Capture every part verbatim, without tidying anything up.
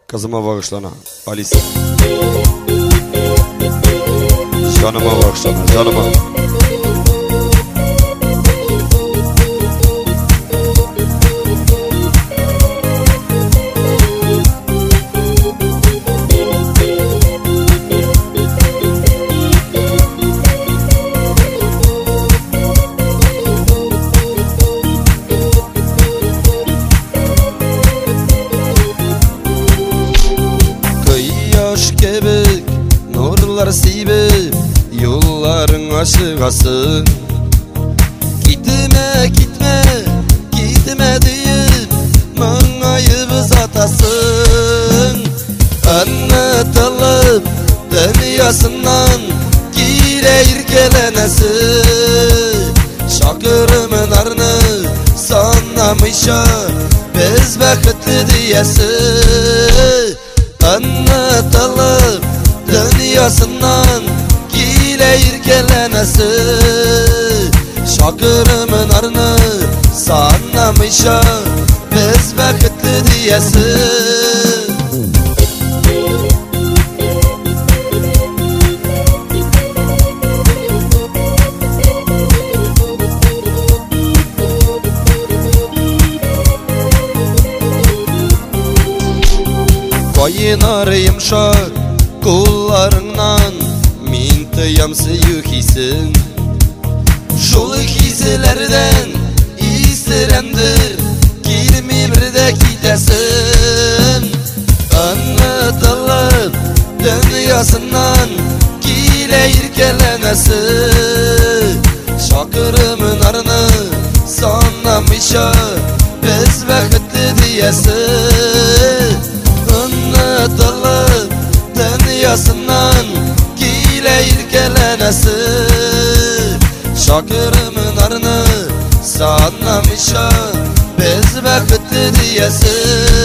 Kızıma bağışlana Alice. Canıma bağışlana, canıma. Kebek nurlar sibip yolların aşıgasın. Gitme gitme gitme deyip mangayı atasın. Anlatılıp dünyasından gire irkelenesi. Şakırımın arını sanlamışa biz bakıtlı diyesi. Anlatılıp dünyasından gile irkelenesi. Şakırımın arını sanlamışa biz bakıtlı diyesi. Koyunar yumşak kollarından min tıyam sıyık hisin. Şol hislerden istirendir girmimride gidesin. Anlatılıp dünyasından gile irkelenesi. Şakırımın arını sanlamışa biz vakitli diyesi. Anlatılıp dünyasından gile irkelenesi. Şakırımın arını sanlamışa biz vakitli diyesi.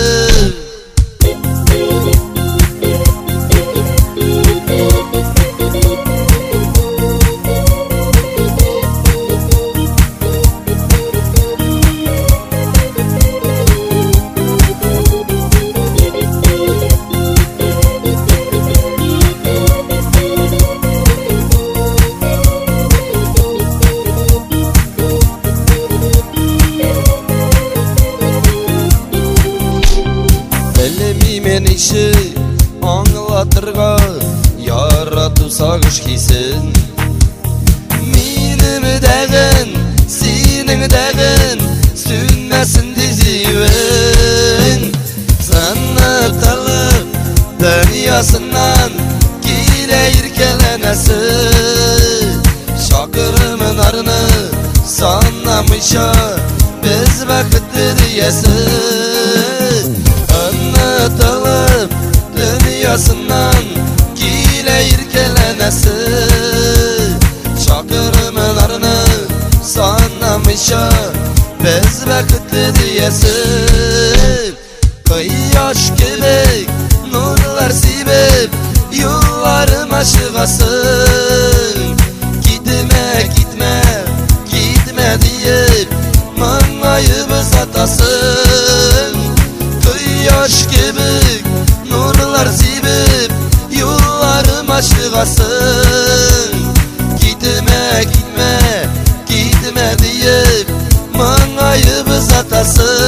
Men işi anlatırga yaratı sağış hisin. Minim degin, senin degin sünmesin dizivin. Sanatılıp dünyasından gile irkelenesi. Şakırımın arını sanlamışa biz vakitli diyesi. Anlatılıp dünyasından gile irkelenesi. Şakırımın arını sanlamışa biz vakitli diyesi. Kıyaş gibi nurlar sibip yollarım aşıgasın. Gitme gitme gitme deyip mangayı biz atasın. Kıyaş gibi nurlar sibip yollarım aşıgasın. Gitme gitme gitme deyip mangayı biz atasın.